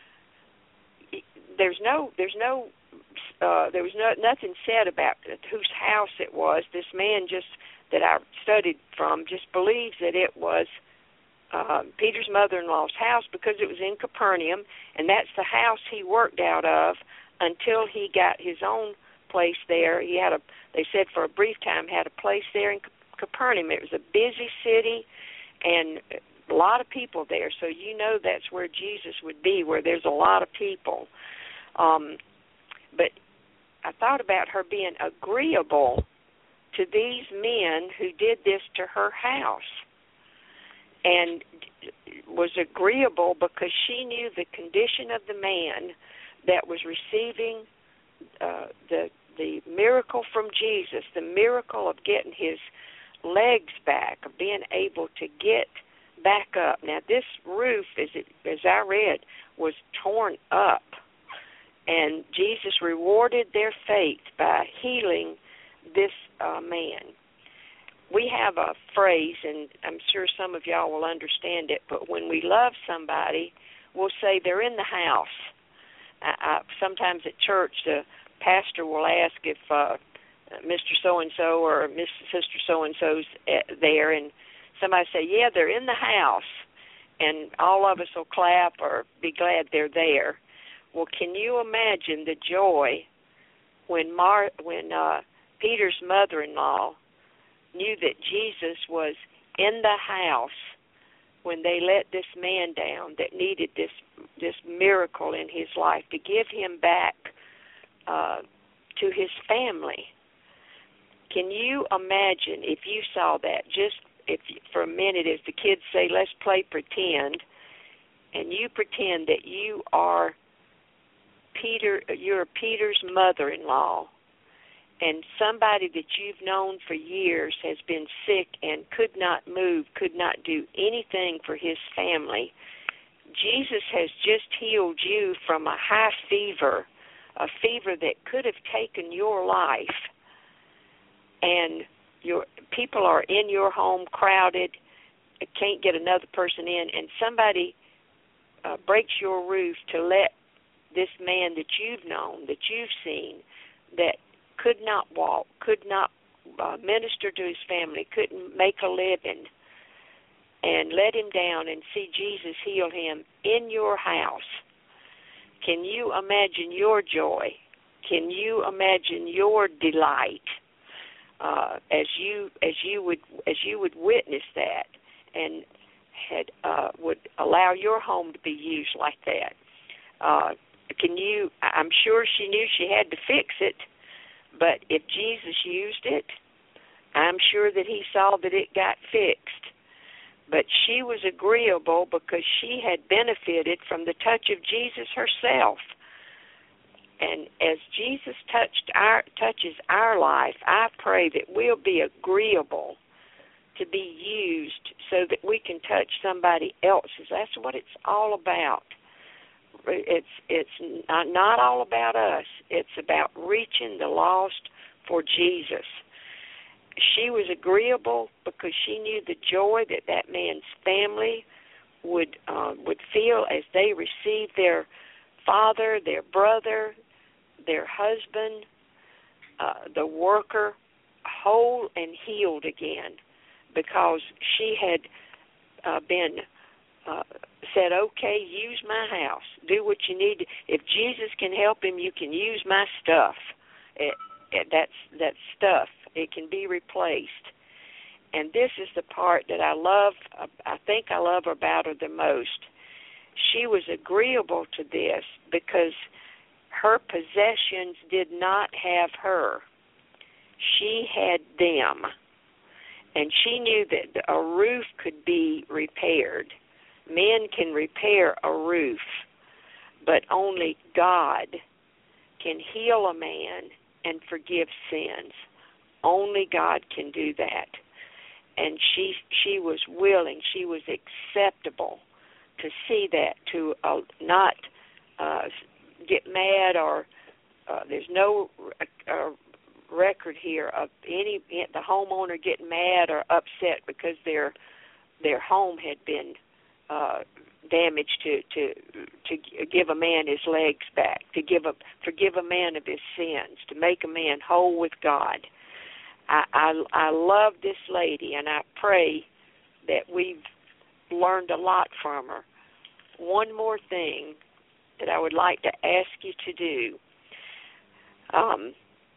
Speaker 4: there's no, there's no, uh, there was no nothing said about whose house it was. This man just that I studied from just believes that it was uh, Peter's mother-in-law's house because it was in Capernaum, and that's the house he worked out of until he got his own place there. He had a, they said for a brief time, had a place there in Capernaum. It was a busy city and a lot of people there, so you know that's where Jesus would be, where there's a lot of people. Um, but I thought about her being agreeable to these men who did this to her house, and was agreeable because she knew the condition of the man that was receiving uh, the the miracle from Jesus, the miracle of getting his legs back, of being able to get back up. Now, this roof, as it, as I read, was torn up, and Jesus rewarded their faith by healing this uh, man. We have a phrase, and I'm sure some of y'all will understand it, but when we love somebody, we'll say they're in the house. I, I, sometimes at church, the pastor will ask if uh, Mister So-and-so or Miss Sister So-and-so's there, and somebody say, yeah, they're in the house, and all of us will clap or be glad they're there. Well, can you imagine the joy when Mar- when uh, Peter's mother-in-law knew that Jesus was in the house when they let this man down that needed this this miracle in his life to give him back uh, to his family? Can you imagine if you saw that? Just if for a minute, as the kids say, let's play pretend, and you pretend that you are Peter, you're Peter's mother-in-law, and somebody that you've known for years has been sick and could not move, could not do anything for his family. Jesus has just healed you from a high fever, a fever that could have taken your life, and your people are in your home crowded, can't get another person in, and somebody uh, breaks your roof to let this man that you've known, that you've seen, that could not walk, could not uh, minister to his family, couldn't make a living, and let him down and see Jesus heal him in your house. Can you imagine your joy? Can you imagine your delight uh, as you as you would as you would witness that and had uh, would allow your home to be used like that? Uh, can you? I'm sure she knew she had to fix it. But if Jesus used it, I'm sure that he saw that it got fixed. But she was agreeable because she had benefited from the touch of Jesus herself. And as Jesus touched our, touches our life, I pray that we'll be agreeable to be used so that we can touch somebody else's. That's what it's all about. It's it's not all about us. It's about reaching the lost for Jesus. she was agreeable because she knew the joy that that man's family would uh, would feel as they received their father, their brother, their husband, uh, the worker, whole and healed again, because she had uh, been uh, said, okay, use my house, do what you need. If Jesus can help him, you can use my stuff. It, it, that's that stuff. It can be replaced. And this is the part that I love, I think I love about her the most. She was agreeable to this because her possessions did not have her. She had them. And she knew that a roof could be repaired. Men can repair a roof, but only God can heal a man and forgive sins. Only God can do that. And she she was willing, she was acceptable to see that, to uh, not uh, get mad or uh, there's no uh, record here of any the homeowner getting mad or upset because their their home had been uh, damaged to, to to give a man his legs back, to give a forgive a man of his sins, to make a man whole with God. I, I, I love this lady, and I pray that we've learned a lot from her. One more thing that I would like to ask you to do, um,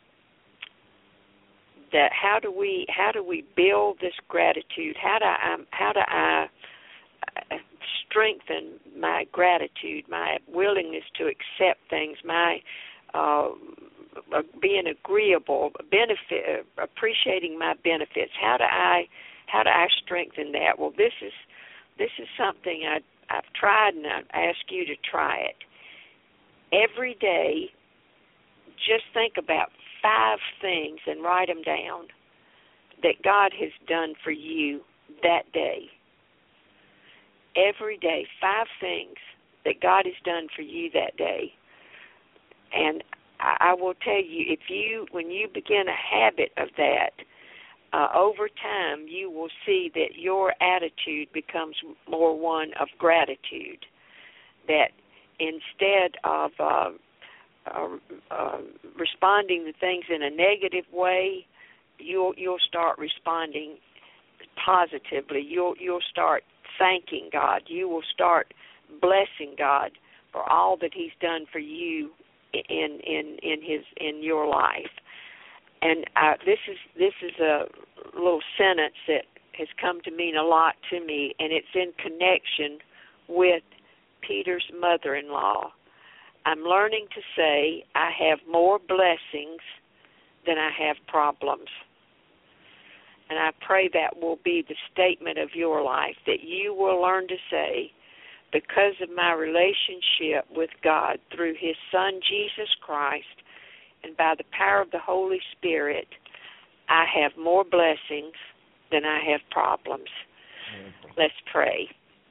Speaker 4: that how do we how do we build this gratitude? How do I how do I strengthen my gratitude, my willingness to accept things, my uh, being agreeable, benefit, appreciating my benefits? How do I, how do I strengthen that? Well, this is this is something I, I've tried, and I ask you to try it. Every day, just think about five things and write them down that God has done for you that day. Every day, five things that God has done for you that day. And I will tell you, if you, when you begin a habit of that, uh, over time you will see that your attitude becomes more one of gratitude. That instead of uh, uh, uh, responding to things in a negative way, you'll you'll start responding positively. You'll you'll start thanking God. You will start blessing God for all that He's done for you in in in his in your life. And uh, this is this is a little sentence that has come to mean a lot to me, and it's in connection with Peter's mother-in-law. I'm learning to say I have more blessings than I have problems. And I pray that will be the statement of your life, that you will learn to say, because of my relationship with God through His Son, Jesus Christ, and by the power of the Holy Spirit, I have more blessings than I have problems. Mm-hmm. Let's pray.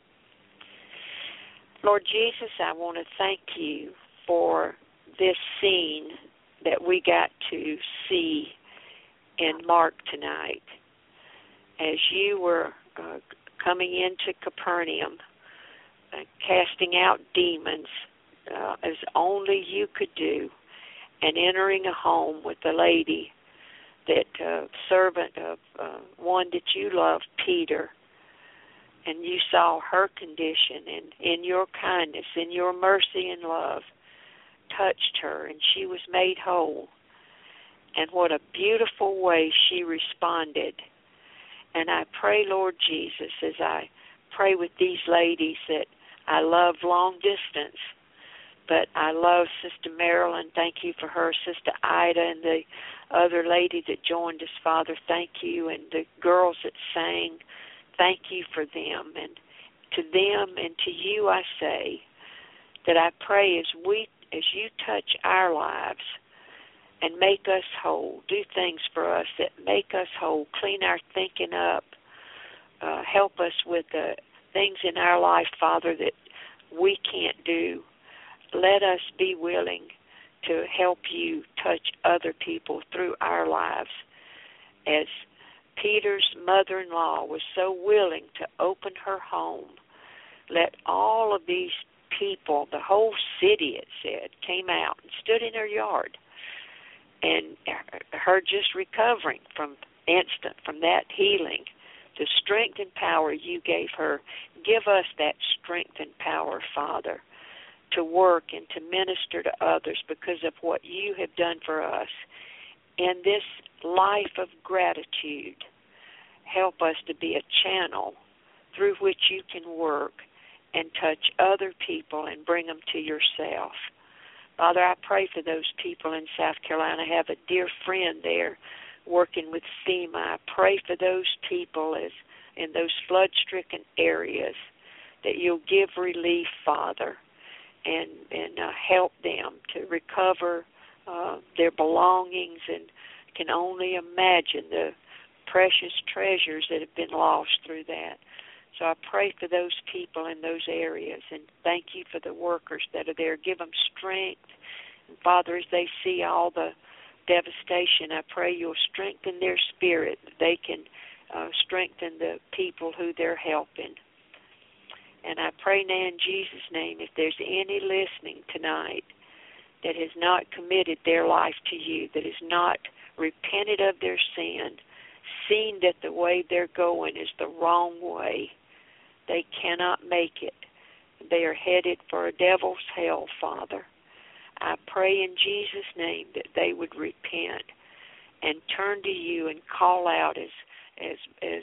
Speaker 4: Lord Jesus, I want to thank you for this scene that we got to see in Mark tonight. As you were uh, coming into Capernaum, uh, casting out demons uh, as only you could do, and entering a home with a lady, that uh, servant of uh, one that you loved, Peter, and you saw her condition, and in your kindness, in your mercy and love, touched her, and she was made whole. And what a beautiful way she responded. And I pray, Lord Jesus, as I pray with these ladies that I love long distance, but I love Sister Marilyn. Thank you for her. Sister Ida and the other lady that joined us, Father, thank you. And the girls that sang, thank you for them. And to them and to you I say that I pray as we, as you touch our lives and make us whole, do things for us that make us whole, clean our thinking up, uh, help us with the things in our life, Father, that we can't do. Let us be willing to help you touch other people through our lives as Peter's mother-in-law was so willing to open her home, let all of these people, the whole city, it said, came out and stood in her yard, and her just recovering from instant, from that healing, the strength and power you gave her. Give us that strength and power, Father, to work and to minister to others because of what you have done for us. In this life of gratitude, help us to be a channel through which you can work and touch other people and bring them to yourself. Father, I pray for those people in South Carolina. I have a dear friend there working with FEMA. I pray for those people as in those flood-stricken areas that you'll give relief, Father, and, and uh, help them to recover uh, their belongings, and can only imagine the precious treasures that have been lost through that. So I pray for those people in those areas, and thank you for the workers that are there. Give them strength. And Father, as they see all the devastation, I pray you'll strengthen their spirit, that they can uh, strengthen the people who they're helping. And I pray now in Jesus' name, if there's any listening tonight that has not committed their life to you, that has not repented of their sin, seen that the way they're going is the wrong way, they cannot make it. They are headed for a devil's hell, Father. I pray in Jesus' name that they would repent and turn to you and call out as as as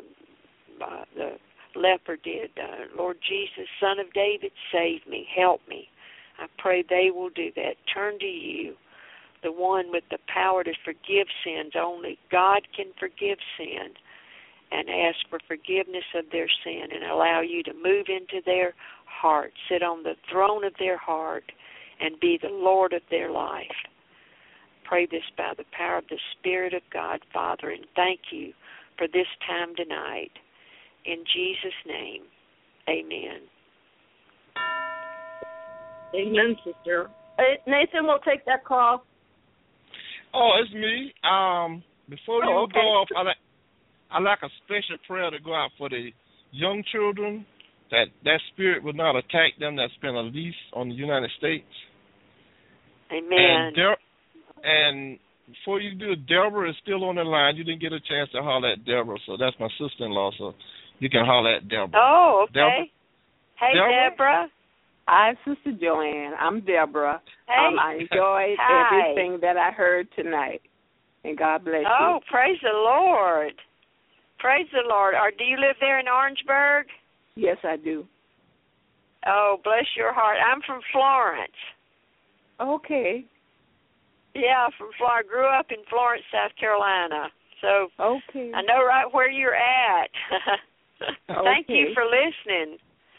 Speaker 4: uh, uh, the leper did, uh, Lord Jesus, Son of David, save me, help me. I pray they will do that. Turn to you, the one with the power to forgive sins. Only God can forgive sin, and ask for forgiveness of their sin and allow you to move into their heart, sit on the throne of their heart, and be the Lord of their life. Pray this by the power of the Spirit of God, Father, and thank you for this time tonight. In Jesus' name, amen.
Speaker 3: Amen, sister. Hey, Nathan, we'll take that call.
Speaker 6: Oh, it's me. Um, before
Speaker 3: Oh,
Speaker 6: you
Speaker 3: okay.
Speaker 6: go off, I like, I like a special prayer to go out for the young children, that that spirit will not attack them that's been released on the United States.
Speaker 4: Amen.
Speaker 6: And, De- and before you do it, Deborah is still on the line. You didn't get a chance to holler at Deborah, so that's my sister-in-law, so you can holler at Deborah.
Speaker 4: Oh, okay.
Speaker 6: Deborah?
Speaker 4: Hey,
Speaker 6: Deborah?
Speaker 4: Deborah.
Speaker 7: Hi, Sister Joanne. I'm Deborah.
Speaker 4: Hey.
Speaker 7: Um, I enjoyed
Speaker 4: Hi.
Speaker 7: everything that I heard tonight. And God bless
Speaker 4: Oh,
Speaker 7: you.
Speaker 4: praise the Lord. Praise the Lord. Or do you live there in Orangeburg?
Speaker 7: Yes, I do.
Speaker 4: Oh, bless your heart. I'm from Florence.
Speaker 7: Okay.
Speaker 4: Yeah, from Florence. Grew up in Florence, South Carolina. So
Speaker 7: Okay.
Speaker 4: I know right where you're at. Thank you
Speaker 7: Okay.
Speaker 4: for listening.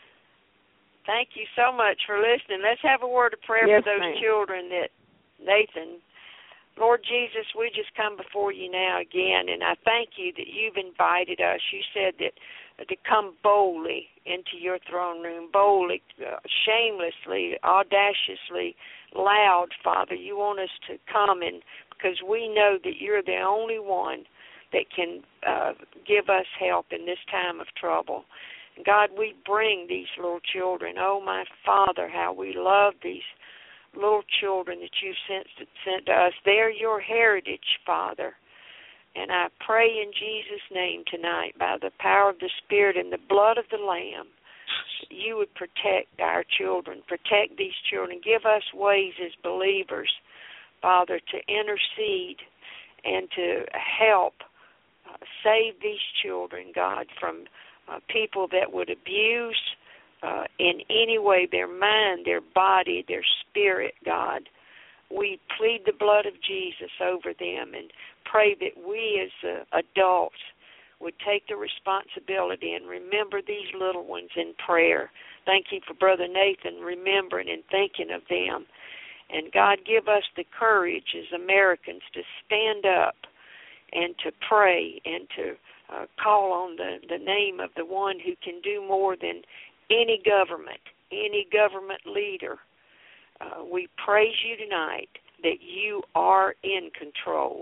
Speaker 4: Thank you so much for listening. Let's have a word of prayer
Speaker 7: Yes,
Speaker 4: for those
Speaker 7: ma'am.
Speaker 4: children that, Nathan, Lord Jesus, we just come before you now again, and I thank you that you've invited us. You said that uh, to come boldly into your throne room, boldly, uh, shamelessly, audaciously, loud, Father. You want us to come, and because we know that you're the only one that can uh, give us help in this time of trouble. God, we bring these little children. Oh, my Father, how we love these little children that you've sent, sent to us. They're your heritage, Father. And I pray in Jesus' name tonight, by the power of the Spirit and the blood of the Lamb, that you would protect our children, protect these children. Give us ways as believers, Father, to intercede and to help uh, save these children, God, from uh, people that would abuse Uh, in any way, their mind, their body, their spirit, God. We plead the blood of Jesus over them and pray that we as uh, adults would take the responsibility and remember these little ones in prayer. Thank you for Brother Nathan remembering and thinking of them. And God, give us the courage as Americans to stand up and to pray and to uh, call on the, the name of the one who can do more than any government, any government leader. Uh, we praise you tonight that you are in control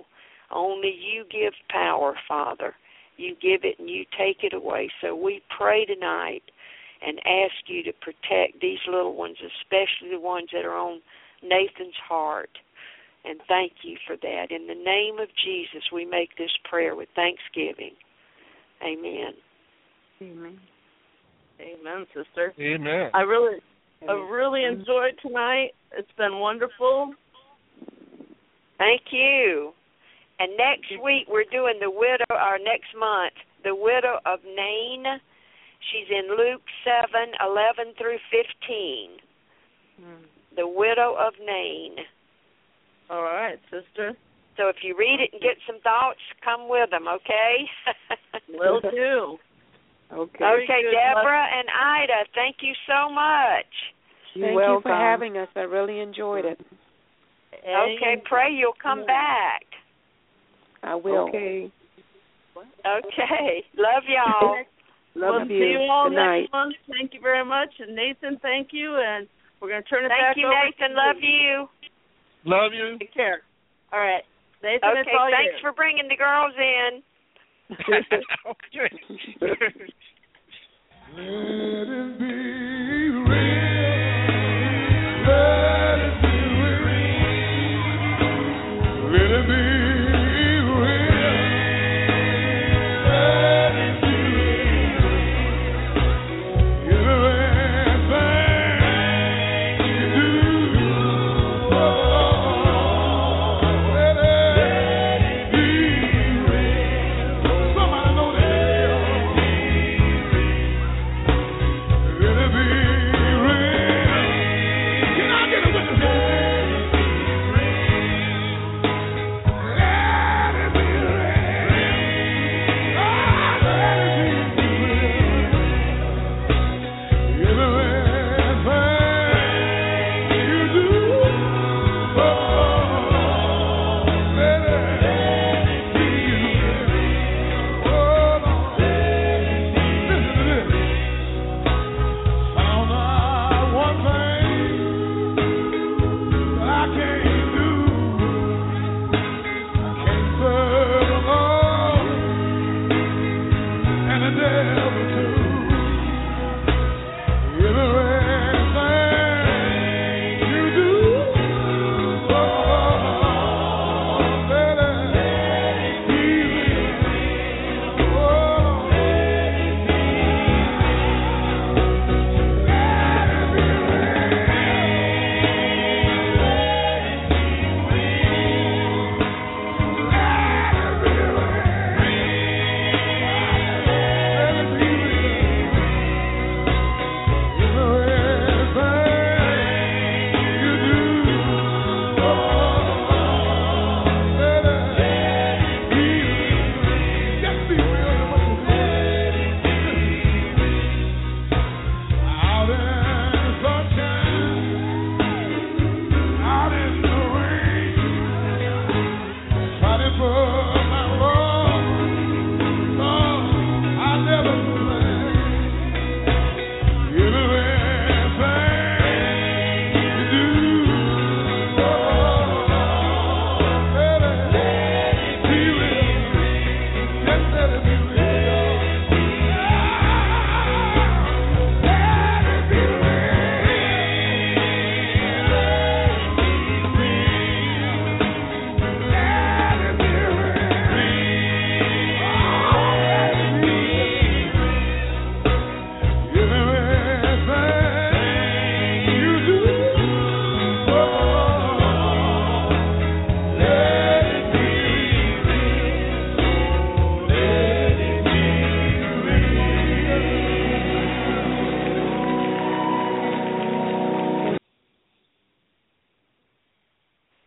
Speaker 4: Only you give power, Father. You give it and you take it away. So we pray tonight and ask you to protect these little ones, especially the ones that are on Nathan's heart. And thank you for that. In the name of Jesus, we make this prayer with thanksgiving. Amen.
Speaker 7: Amen.
Speaker 3: Amen, sister.
Speaker 6: Amen.
Speaker 3: I really, I really enjoyed tonight. It's been wonderful.
Speaker 4: Thank you. And next week we're doing the widow, or next month, the widow of Nain. She's in Luke seven, eleven through fifteen.
Speaker 3: Hmm.
Speaker 4: The widow of Nain.
Speaker 3: All right, sister.
Speaker 4: So if you read it and get some thoughts, come with them, okay?
Speaker 3: Will do.
Speaker 7: Okay.
Speaker 4: Okay, Deborah and Ida, thank you so much.
Speaker 7: You're
Speaker 1: Thank
Speaker 7: welcome.
Speaker 1: you for having us. I really enjoyed it.
Speaker 4: Okay, pray you'll come back.
Speaker 1: I will.
Speaker 7: Okay.
Speaker 4: Okay. Love y'all.
Speaker 3: We'll
Speaker 1: Love
Speaker 3: see
Speaker 1: you.
Speaker 3: you all
Speaker 1: Good
Speaker 3: next
Speaker 1: night.
Speaker 3: month. Thank you very much. And Nathan, thank you. And we're going to turn it back
Speaker 4: Thank you,
Speaker 3: over
Speaker 4: Nathan.
Speaker 3: to
Speaker 4: Love you.
Speaker 6: Love you.
Speaker 3: Take care. All right. Nathan, it's
Speaker 4: Okay,
Speaker 3: all
Speaker 4: thanks
Speaker 3: yours.
Speaker 4: for bringing the girls in.
Speaker 6: Okay.